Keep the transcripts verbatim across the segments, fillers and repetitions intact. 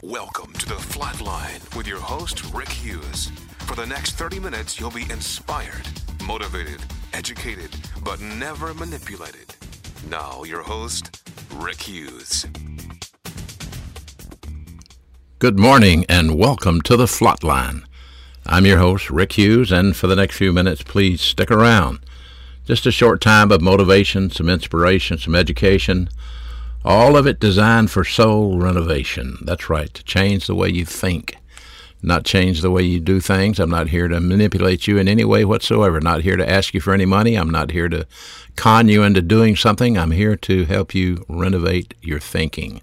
Welcome to the Flatline with your host, Rick Hughes. For the next thirty minutes, you'll be inspired, motivated, educated, but never manipulated. Now, your host, Rick Hughes. Good morning and welcome to the Flatline. I'm your host, Rick Hughes, and for the next few minutes, please stick around. Just a short time of motivation, some inspiration, some education, all of it designed for soul renovation. That's right, to change the way you think, not change the way you do things. I'm not here to manipulate you in any way whatsoever. Not here to ask you for any money. I'm not here to con you into doing something. I'm here to help you renovate your thinking.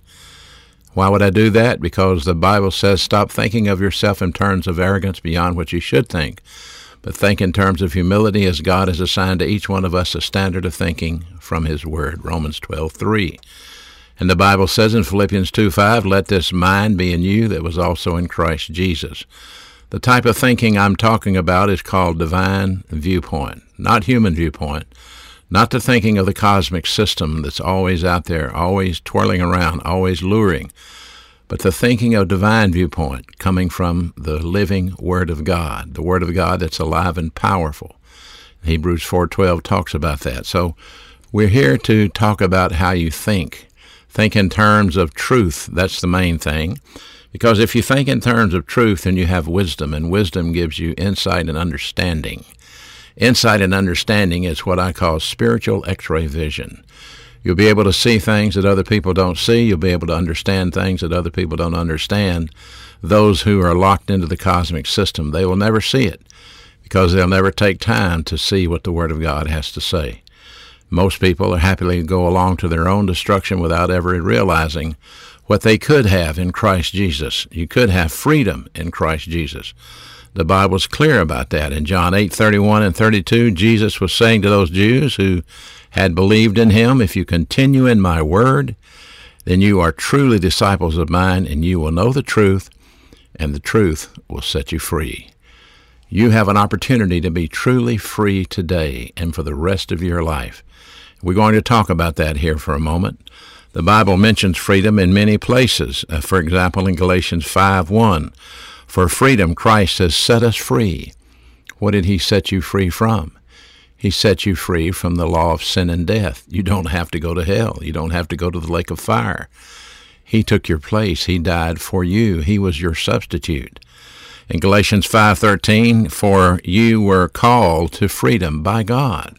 Why would I do that? Because the Bible says stop thinking of yourself in terms of arrogance beyond what you should think, but think in terms of humility as God has assigned to each one of us a standard of thinking from His Word, Romans twelve three. And the Bible says in Philippians two five, let this mind be in you that was also in Christ Jesus. The type of thinking I'm talking about is called divine viewpoint, not human viewpoint, not the thinking of the cosmic system that's always out there, always twirling around, always luring, but the thinking of divine viewpoint coming from the living Word of God, the Word of God that's alive and powerful. Hebrews four twelve talks about that. So we're here to talk about how you think. Think in terms of truth. That's the main thing. Because if you think in terms of truth, then you have wisdom, and wisdom gives you insight and understanding. Insight and understanding is what I call spiritual x-ray vision. You'll be able to see things that other people don't see. You'll be able to understand things that other people don't understand. Those who are locked into the cosmic system, they will never see it because they'll never take time to see what the Word of God has to say. Most people are happily go along to their own destruction without ever realizing what they could have in Christ Jesus. You could have freedom in Christ Jesus. The Bible's clear about that. In John eight thirty-one and thirty-two, Jesus was saying to those Jews who had believed in Him, if you continue in my word, then you are truly disciples of mine, and you will know the truth, and the truth will set you free. You have an opportunity to be truly free today and for the rest of your life. We're going to talk about that here for a moment. The Bible mentions freedom in many places. Uh, for example, in Galatians five one, for freedom Christ has set us free. What did He set you free from? He set you free from the law of sin and death. You don't have to go to hell. You don't have to go to the lake of fire. He took your place. He died for you. He was your substitute. In Galatians five thirteen, for you were called to freedom by God.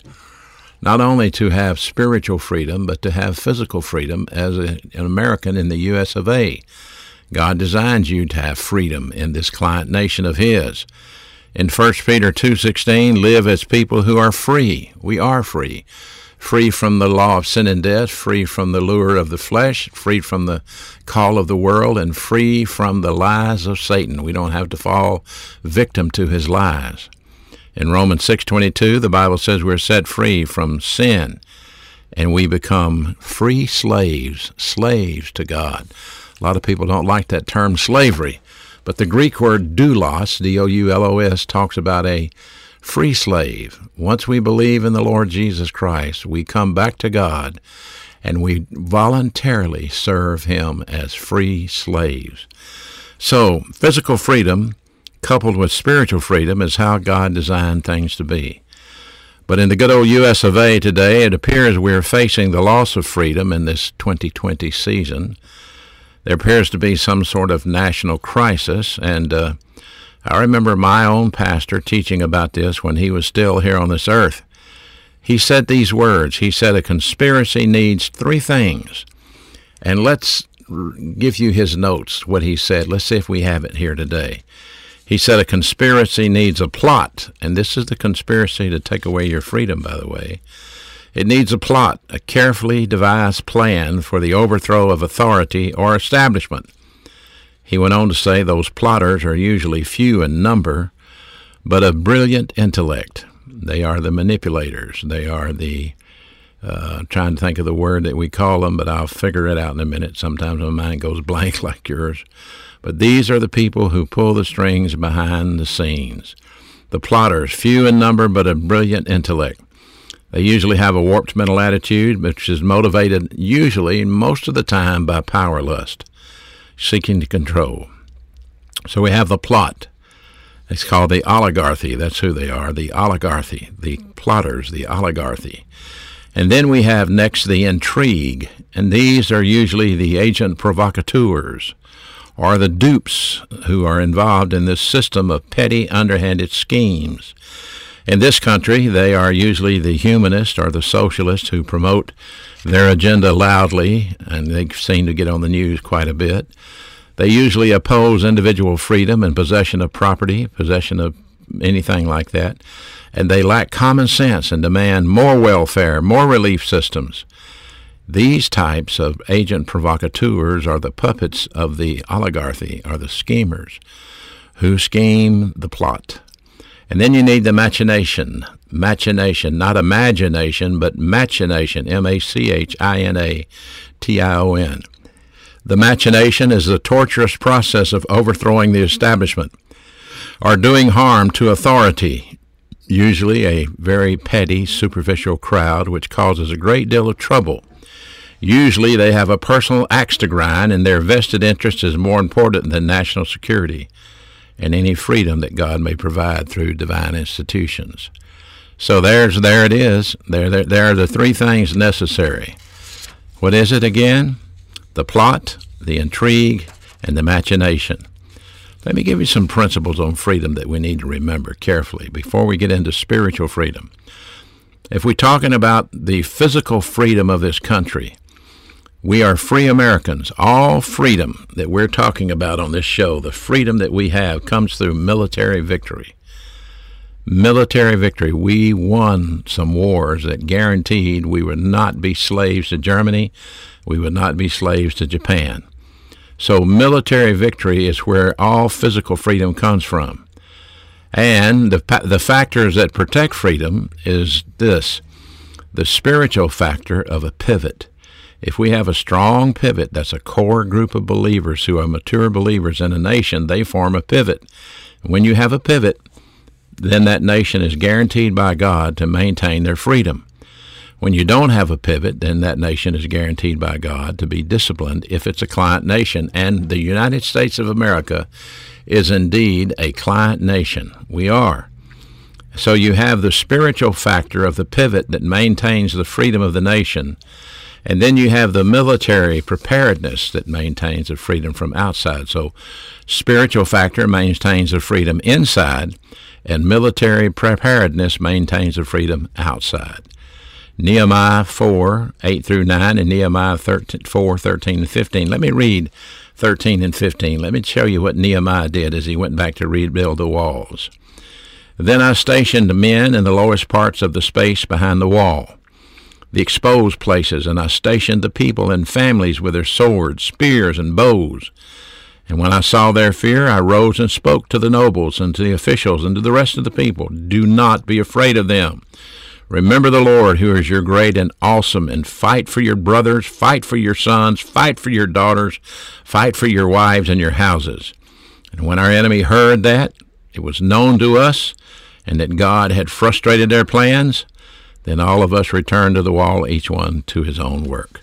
Not only to have spiritual freedom, but to have physical freedom as a, an American in the U S of A. God designed you to have freedom in this client nation of His. In First Peter two sixteen, live as people who are free. We are free. Free from the law of sin and death, free from the lure of the flesh, free from the call of the world, and free from the lies of Satan. We don't have to fall victim to his lies. In Romans six twenty-two, the Bible says we're set free from sin, and we become free slaves, slaves to God. A lot of people don't like that term slavery, but the Greek word doulos, D O U L O S, talks about a free slave. Once we believe in the Lord Jesus Christ, we come back to God, and we voluntarily serve Him as free slaves. So, physical freedom coupled with spiritual freedom is how God designed things to be. But in the good old U S of A today, it appears we're facing the loss of freedom in this twenty twenty season. There appears to be some sort of national crisis, and uh, I remember my own pastor teaching about this when he was still here on this earth. He said these words. He said, a conspiracy needs three things. And let's give you his notes, what he said. Let's see if we have it here today. He said a conspiracy needs a plot, and this is the conspiracy to take away your freedom, by the way. It needs a plot, a carefully devised plan for the overthrow of authority or establishment. He went on to say those plotters are usually few in number, but of brilliant intellect. They are the manipulators. They are the, uh, trying to think of the word that we call them, but I'll figure it out in a minute. Sometimes my mind goes blank like yours. But these are the people who pull the strings behind the scenes. The plotters, few in number, but of brilliant intellect. They usually have a warped mental attitude, which is motivated usually most of the time by power lust. seeking to control. So we have the plot. It's called the oligarchy. That's who they are, the oligarchy, the plotters, the oligarchy. And then we have next the intrigue, and these are usually the agent provocateurs, or the dupes who are involved in this system of petty, underhanded schemes. In this country, they are usually the humanists or the socialists who promote their agenda loudly, and they seem to get on the news quite a bit. They usually oppose individual freedom and possession of property, possession of anything like that, and they lack common sense and demand more welfare, more relief systems. These types of agent provocateurs are the puppets of the oligarchy, or the schemers, who scheme the plot. And then you need the machination, machination, not imagination, but machination, M A C H I N A T I O N. The machination is the torturous process of overthrowing the establishment or doing harm to authority, usually a very petty, superficial crowd, which causes a great deal of trouble. Usually they have a personal axe to grind, and their vested interest is more important than national security and any freedom that God may provide through divine institutions. So there's there it is. There, there, there are the three things necessary. What is it again? The plot, the intrigue, and the machination. Let me give you some principles on freedom that we need to remember carefully before we get into spiritual freedom. If we're talking about the physical freedom of this country, we are free Americans. All freedom that we're talking about on this show, the freedom that we have, comes through military victory. Military victory. We won some wars that guaranteed we would not be slaves to Germany. We would not be slaves to Japan. So military victory is where all physical freedom comes from. And the, the factors that protect freedom is this, the spiritual factor of a pivot. If we have a strong pivot, that's a core group of believers who are mature believers in a nation, they form a pivot. When you have a pivot, then that nation is guaranteed by God to maintain their freedom. When you don't have a pivot, then that nation is guaranteed by God to be disciplined if it's a client nation. And the United States of America is indeed a client nation. We are. So you have the spiritual factor of the pivot that maintains the freedom of the nation. And then you have the military preparedness that maintains the freedom from outside. So spiritual factor maintains the freedom inside, and military preparedness maintains the freedom outside. Nehemiah four, eight through nine, and Nehemiah four, thirteen and fifteen. Let me read thirteen and fifteen. Let me show you what Nehemiah did as he went back to rebuild the walls. Then I stationed men in the lowest parts of the space behind the wall, the exposed places, and I stationed the people in families with their swords, spears, and bows. And when I saw their fear, I rose and spoke to the nobles and to the officials and to the rest of the people. Do not be afraid of them. Remember the Lord, who is your great and awesome, and fight for your brothers, fight for your sons, fight for your daughters, fight for your wives and your houses. And when our enemy heard that it was known to us and that God had frustrated their plans, then all of us returned to the wall, each one to his own work.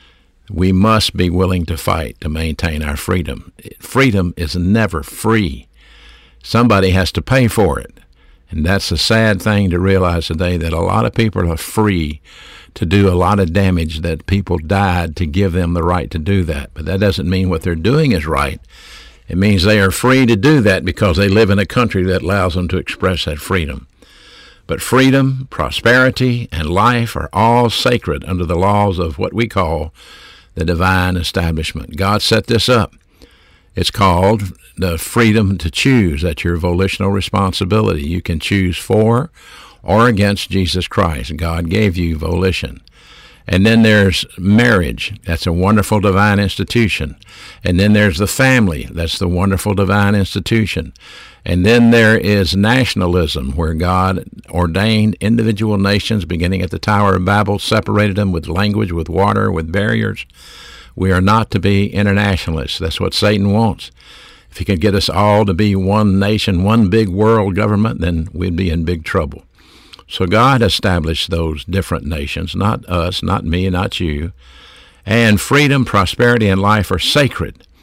We must be willing to fight to maintain our freedom. Freedom is never free. Somebody has to pay for it. And that's a sad thing to realize today, that a lot of people are free to do a lot of damage, that people died to give them the right to do that. But that doesn't mean what they're doing is right. It means they are free to do that because they live in a country that allows them to express that freedom. But freedom, prosperity, and life are all sacred under the laws of what we call the divine establishment. God set this up. It's called the freedom to choose. That's your volitional responsibility. You can choose for or against Jesus Christ. God gave you volition. And then there's marriage. That's a wonderful divine institution. And then there's the family. That's the wonderful divine institution. And then there is nationalism, where God ordained individual nations, beginning at the Tower of Babel, separated them with language, with water, with barriers. We are not to be internationalists. That's what Satan wants. If he could get us all to be one nation, one big world government, then we'd be in big trouble. So God established those different nations, not us, not me, not you. And freedom, prosperity, and life are sacred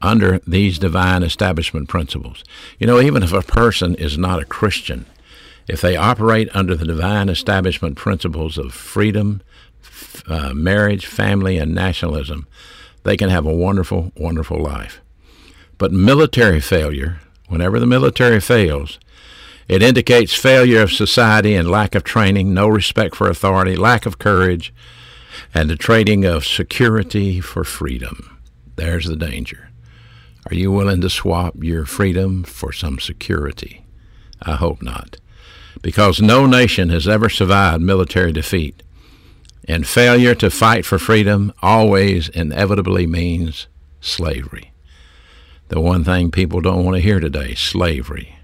under these divine establishment principles. You know, even if a person is not a Christian, if they operate under the divine establishment principles of freedom, uh, marriage, family, and nationalism, they can have a wonderful, wonderful life. But military failure, whenever the military fails, it indicates failure of society and lack of training, no respect for authority, lack of courage, and the trading of security for freedom. There's the danger. Are you willing to swap your freedom for some security? I hope not, because no nation has ever survived military defeat, and failure to fight for freedom always inevitably means slavery. The one thing people don't want to hear today, slavery.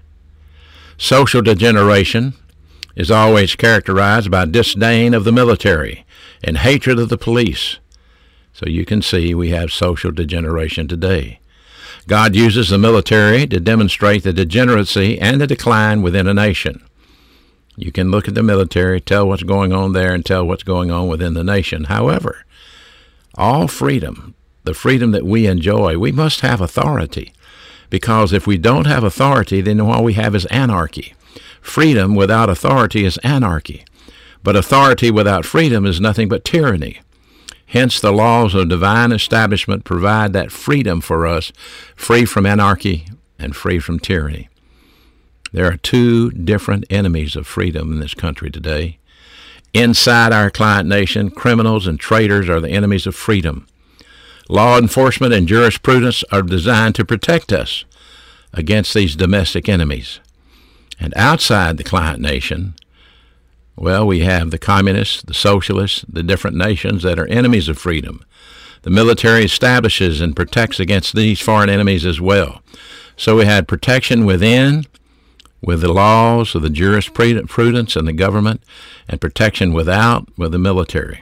Social degeneration is always characterized by disdain of the military and hatred of the police. So you can see we have social degeneration today. God uses the military to demonstrate the degeneracy and the decline within a nation. You can look at the military, tell what's going on there, and tell what's going on within the nation. However, all freedom, the freedom that we enjoy, we must have authority. Because if we don't have authority, then all we have is anarchy. Freedom without authority is anarchy. But authority without freedom is nothing but tyranny. Hence, the laws of divine establishment provide that freedom for us, free from anarchy and free from tyranny. There are two different enemies of freedom in this country today. Inside our client nation, criminals and traitors are the enemies of freedom. Law enforcement and jurisprudence are designed to protect us against these domestic enemies. And outside the client nation, well, we have the communists, the socialists, the different nations that are enemies of freedom. The military establishes and protects against these foreign enemies as well. So we had protection within, with the laws of the jurisprudence and the government, and protection without with the military.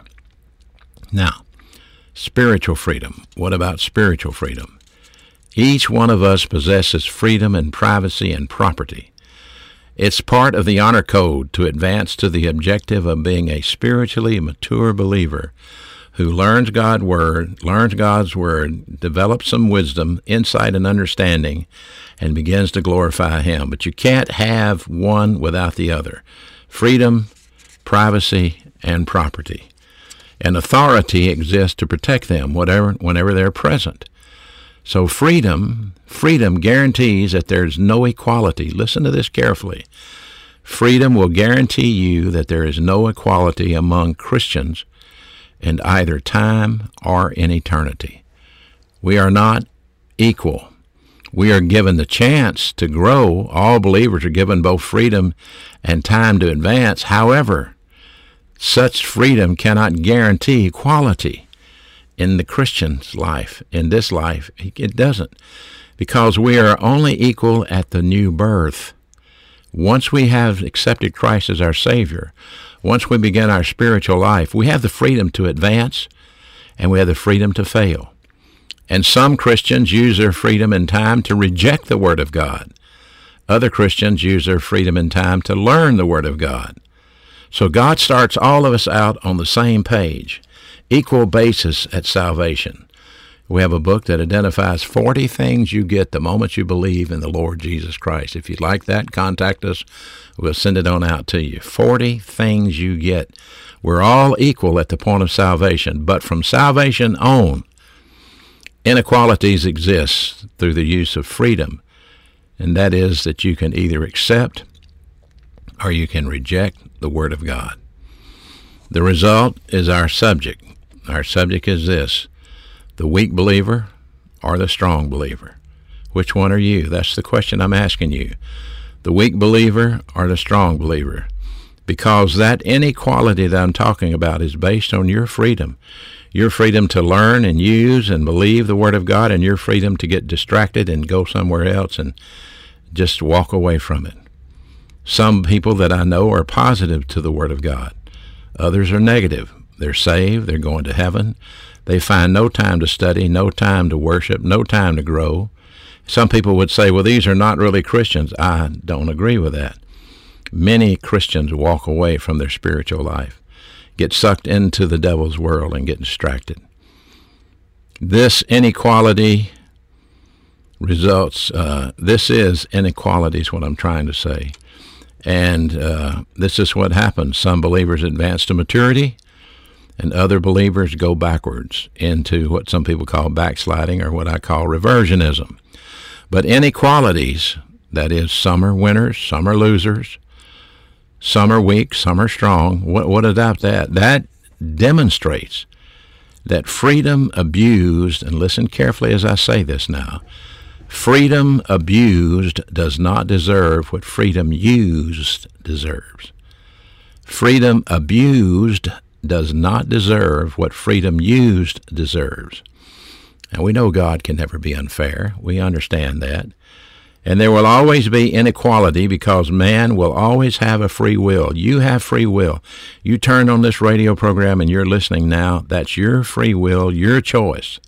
Now, spiritual freedom. What about spiritual freedom? Each one of us possesses freedom and privacy and property. It's part of the honor code to advance to the objective of being a spiritually mature believer who learns God's word, learns God's word, develops some wisdom, insight, and understanding, and begins to glorify Him. But you can't have one without the other. Freedom, privacy, and property. And authority exists to protect them whatever, whenever they're present. So freedom, freedom guarantees that there's no equality. Listen to this carefully. Freedom will guarantee you that there is no equality among Christians in either time or in eternity. We are not equal. We are given the chance to grow. All believers are given both freedom and time to advance. However, such freedom cannot guarantee equality in the Christian's life, in this life. It doesn't, because we are only equal at the new birth. Once we have accepted Christ as our Savior, once we begin our spiritual life, we have the freedom to advance, and we have the freedom to fail. And some Christians use their freedom and time to reject the Word of God. Other Christians use their freedom and time to learn the Word of God. So God starts all of us out on the same page, equal basis at salvation. We have a book that identifies forty things you get the moment you believe in the Lord Jesus Christ. If you'd like that, contact us. We'll send it on out to you. forty things you get. We're all equal at the point of salvation, but from salvation on, inequalities exist through the use of freedom, and that is that you can either accept or you can reject the Word of God. The result is our subject. Our subject is this: the weak believer or the strong believer? Which one are you? That's the question I'm asking you. The weak believer or the strong believer? Because that inequality that I'm talking about is based on your freedom. Your freedom to learn and use and believe the Word of God, and your freedom to get distracted and go somewhere else and just walk away from it. Some people that I know are positive to the Word of God. Others are negative. They're saved. They're going to heaven. They find no time to study, no time to worship, no time to grow. Some people would say, well, these are not really Christians. I don't agree with that. Many Christians walk away from their spiritual life, get sucked into the devil's world, and get distracted. This inequality results. Uh, this is inequality is what I'm trying to say. And uh, this is what happens. Some believers advance to maturity, and other believers go backwards into what some people call backsliding, or what I call reversionism. But inequalities, that is, some are winners, some are losers, some are weak, some are strong. What, what about that? That demonstrates that freedom abused, and listen carefully as I say this now, freedom abused does not deserve what freedom used deserves. Freedom abused does not deserve what freedom used deserves. And we know God can never be unfair. We understand that. And there will always be inequality because man will always have a free will. You have free will. You turn on this radio program and you're listening now. That's your free will, your choice.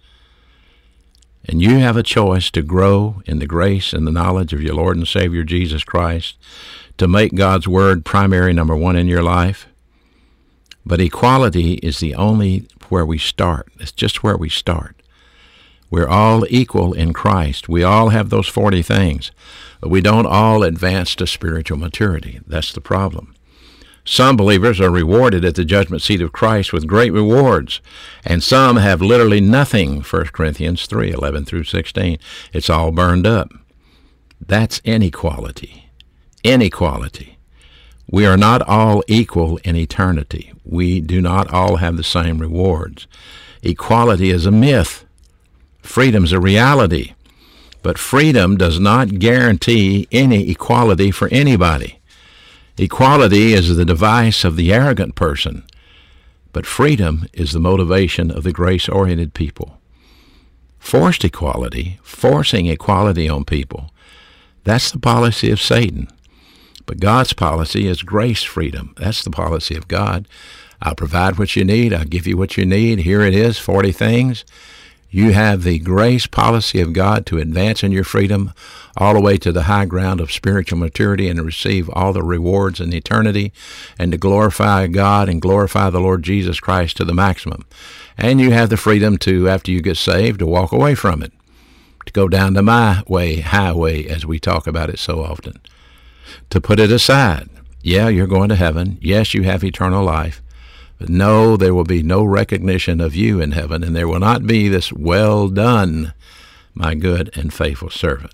And you have a choice to grow in the grace and the knowledge of your Lord and Savior Jesus Christ, to make God's Word primary number one in your life. But equality is the only where we start. It's just where we start. We're all equal in Christ. We all have those forty things, but we don't all advance to spiritual maturity. That's the problem. Some believers are rewarded at the judgment seat of Christ with great rewards, and some have literally nothing, First Corinthians three, eleven through sixteen. It's all burned up. That's inequality. Inequality. We are not all equal in eternity. We do not all have the same rewards. Equality is a myth. Freedom's a reality. But freedom does not guarantee any equality for anybody. Equality is the device of the arrogant person, but freedom is the motivation of the grace-oriented people. Forced equality, forcing equality on people, that's the policy of Satan. But God's policy is grace freedom. That's the policy of God. I'll provide what you need. I'll give you what you need. Here it is, forty things. You have the grace policy of God to advance in your freedom all the way to the high ground of spiritual maturity and to receive all the rewards in eternity and to glorify God and glorify the Lord Jesus Christ to the maximum. And you have the freedom to, after you get saved, to walk away from it, to go down the my way, highway, as we talk about it so often, to put it aside. Yeah, you're going to heaven. Yes, you have eternal life. But no, there will be no recognition of you in heaven, and there will not be this well done, my good and faithful servant.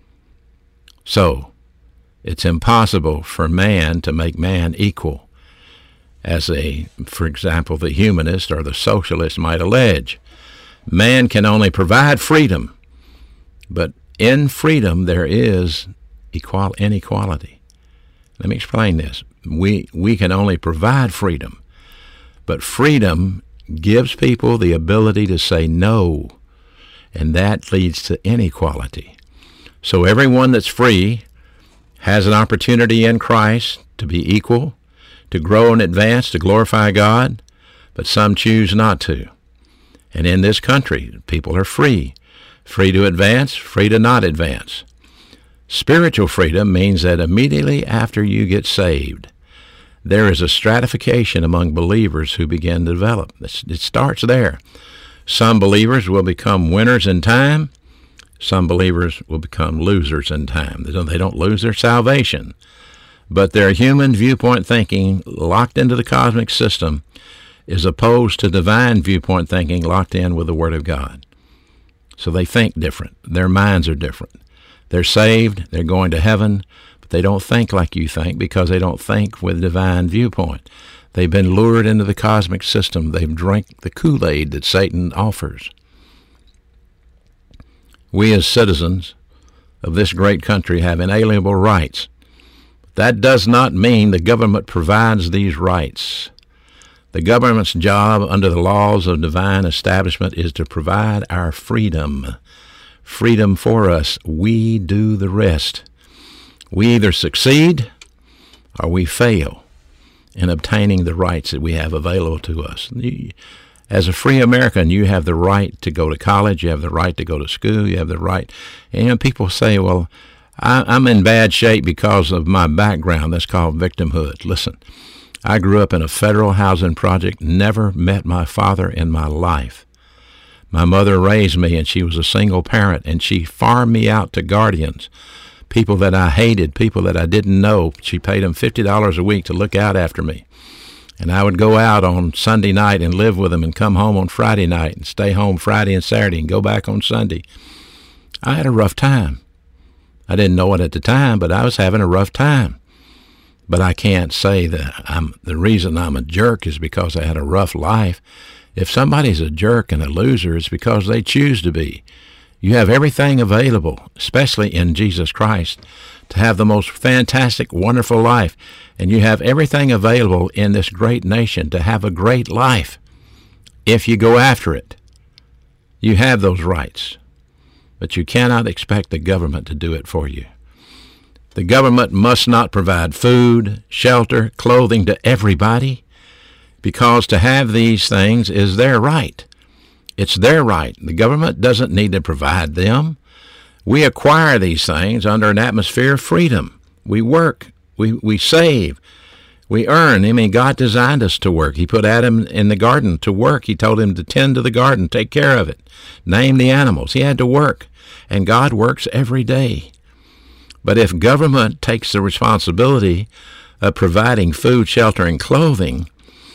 So, it's impossible for man to make man equal, as a, for example, the humanist or the socialist might allege. Man can only provide freedom, but in freedom there is equal, inequality. Let me explain this. We, we can only provide freedom, but freedom gives people the ability to say no, and that leads to inequality. So everyone that's free has an opportunity in Christ to be equal, to grow and advance, to glorify God, but some choose not to. And in this country, people are free, free to advance, free to not advance. Spiritual freedom means that immediately after you get saved, there is a stratification among believers who begin to develop. It starts there. Some believers will become winners in time. Some believers will become losers in time. They don't, they don't lose their salvation, but their human viewpoint thinking locked into the cosmic system is opposed to divine viewpoint thinking locked in with the Word of God. So they think different. Their minds are different. They're saved. They're going to heaven. They don't think like you think because they don't think with divine viewpoint. They've been lured into the cosmic system. They've drank the Kool-Aid that Satan offers. We as citizens of this great country have inalienable rights. That does not mean the government provides these rights. The government's job under the laws of divine establishment is to provide our freedom. Freedom for us. We do the rest. We either succeed or we fail in obtaining the rights that we have available to us. As a free American, you have the right to go to college, you have the right to go to school, you have the right. And people say, well, I'm in bad shape because of my background. That's called victimhood. Listen, I grew up in a federal housing project, never met my father in my life. My mother raised me, and she was a single parent, and she farmed me out to guardians, people that I hated, people that I didn't know. She paid them fifty dollars a week to look out after me. And I would go out on Sunday night and live with them and come home on Friday night and stay home Friday and Saturday and go back on Sunday. I had a rough time. I didn't know it at the time, but I was having a rough time. But I can't say that I'm the reason I'm a jerk is because I had a rough life. If somebody's a jerk and a loser, it's because they choose to be. You have everything available, especially in Jesus Christ, to have the most fantastic, wonderful life. And you have everything available in this great nation to have a great life if you go after it. You have those rights, but you cannot expect the government to do it for you. The government must not provide food, shelter, clothing to everybody, because to have these things is their right. It's their right. The government doesn't need to provide them. We acquire these things under an atmosphere of freedom. We work. We we save. We earn. I mean, God designed us to work. He put Adam in the garden to work. He told him to tend to the garden, take care of it, name the animals. He had to work, and God works every day. But if government takes the responsibility of providing food, shelter, and clothing,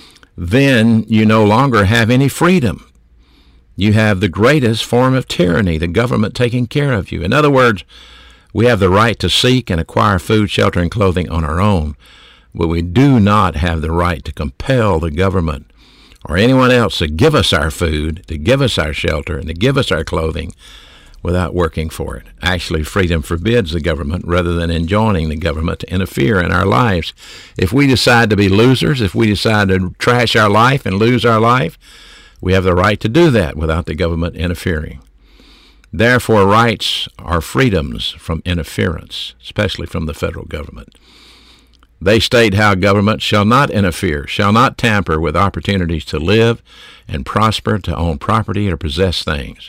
then you no longer have any freedom. You have the greatest form of tyranny, the government taking care of you. In other words, we have the right to seek and acquire food, shelter, and clothing on our own, but we do not have the right to compel the government or anyone else to give us our food, to give us our shelter, and to give us our clothing without working for it. Actually, freedom forbids the government rather than enjoining the government to interfere in our lives. If we decide to be losers, if we decide to trash our life and lose our life, we have the right to do that without the government interfering. Therefore, rights are freedoms from interference, especially from the federal government. They state how government shall not interfere, shall not tamper with opportunities to live and prosper, to own property, or possess things.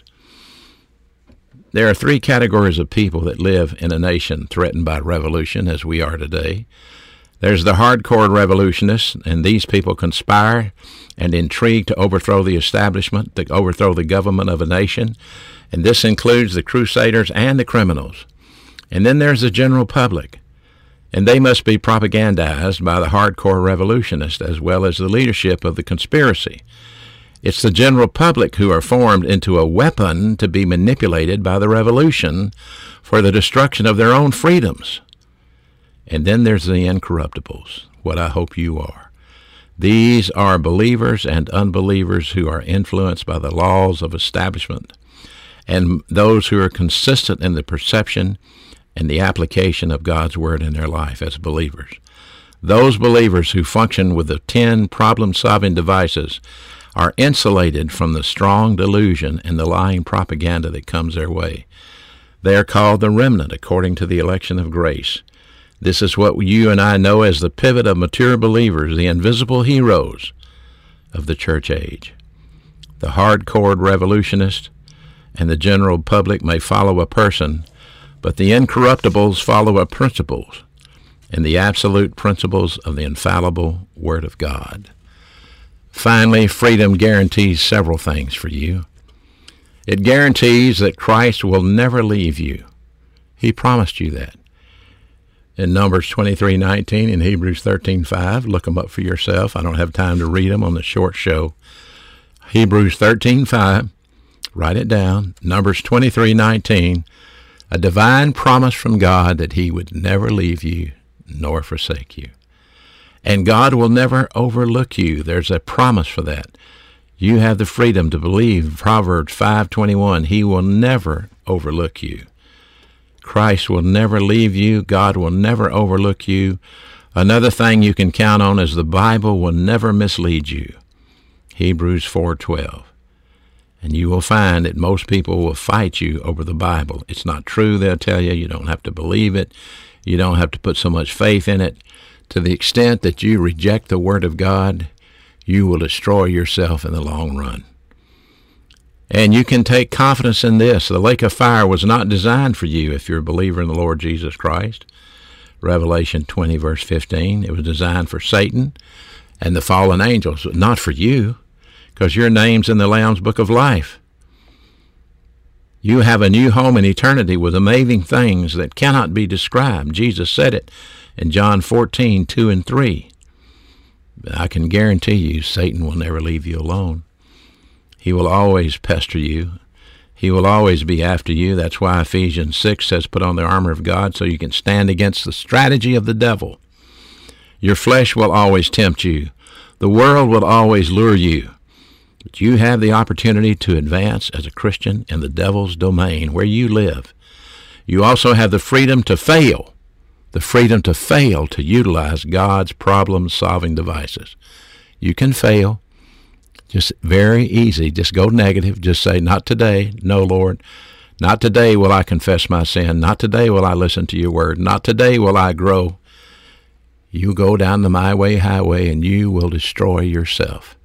There are three categories of people that live in a nation threatened by revolution, as we are today. There's the hardcore revolutionists, and these people conspire and intrigue to overthrow the establishment, to overthrow the government of a nation, and this includes the crusaders and the criminals. And then there's the general public, and they must be propagandized by the hardcore revolutionists as well as the leadership of the conspiracy. It's the general public who are formed into a weapon to be manipulated by the revolution for the destruction of their own freedoms. And then there's the incorruptibles, what I hope you are. These are believers and unbelievers who are influenced by the laws of establishment, and those who are consistent in the perception and the application of God's word in their life as believers. Those believers who function with the ten problem-solving devices are insulated from the strong delusion and the lying propaganda that comes their way. They are called the remnant according to the election of grace. This is what you and I know as the pivot of mature believers, the invisible heroes of the church age. The hardcore revolutionist and the general public may follow a person, but the incorruptibles follow a principles and the absolute principles of the infallible Word of God. Finally, freedom guarantees several things for you. It guarantees that Christ will never leave you. He promised you that. In Numbers twenty-three nineteen and Hebrews thirteen five, look them up for yourself. I don't have time to read them on the short show. Hebrews thirteen five, write it down. Numbers twenty-three nineteen, a divine promise from God that he would never leave you nor forsake you. And God will never overlook you. There's a promise for that. You have the freedom to believe Proverbs five twenty-one. He will never overlook you. Christ will never leave you. God will never overlook you. Another thing you can count on is the Bible will never mislead you. Hebrews four twelve. And you will find that most people will fight you over the Bible. It's not true, they'll tell you. You don't have to believe it. You don't have to put so much faith in it. To the extent that you reject the Word of God, you will destroy yourself in the long run. And you can take confidence in this. The lake of fire was not designed for you if you're a believer in the Lord Jesus Christ. Revelation twenty, verse fifteen. It was designed for Satan and the fallen angels, not for you, because your name's in the Lamb's Book of Life. You have a new home in eternity with amazing things that cannot be described. Jesus said it in John fourteen, two and three. But I can guarantee you Satan will never leave you alone. He will always pester you. He will always be after you. That's why Ephesians six says, put on the armor of God so you can stand against the strategy of the devil. Your flesh will always tempt you. The world will always lure you. But you have the opportunity to advance as a Christian in the devil's domain where you live. You also have the freedom to fail, the freedom to fail to utilize God's problem-solving devices. You can fail. Just very easy. Just go negative. Just say, not today. No, Lord. Not today will I confess my sin. Not today will I listen to your word. Not today will I grow. You go down the my way highway and you will destroy yourself.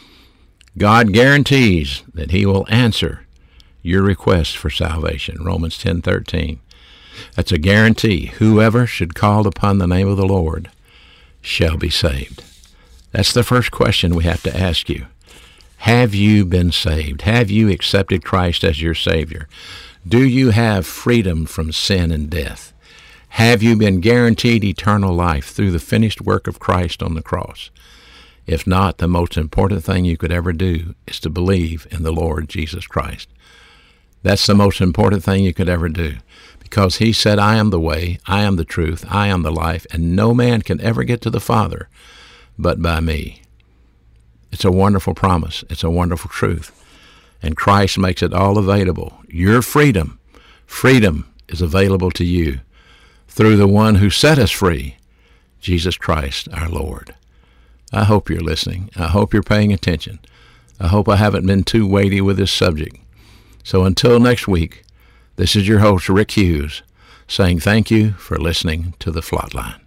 God guarantees that he will answer your request for salvation. Romans ten thirteen. That's a guarantee. Whoever should call upon the name of the Lord shall be saved. That's the first question we have to ask you. Have you been saved? Have you accepted Christ as your Savior? Do you have freedom from sin and death? Have you been guaranteed eternal life through the finished work of Christ on the cross? If not, the most important thing you could ever do is to believe in the Lord Jesus Christ. That's the most important thing you could ever do, because he said, I am the way, I am the truth, I am the life, and no man can ever get to the Father but by me. It's a wonderful promise. It's a wonderful truth. And Christ makes it all available. Your freedom, freedom is available to you through the one who set us free, Jesus Christ, our Lord. I hope you're listening. I hope you're paying attention. I hope I haven't been too weighty with this subject. So until next week, this is your host, Rick Hughes, saying thank you for listening to The Flatline.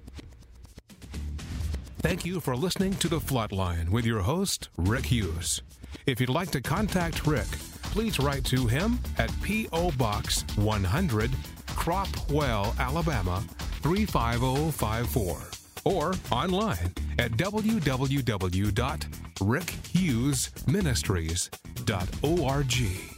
Thank you for listening to The Flatline with your host, Rick Hughes. If you'd like to contact Rick, please write to him at P O. Box one hundred, Cropwell, Alabama three five zero five four, or online at w w w dot rick hughes ministries dot org.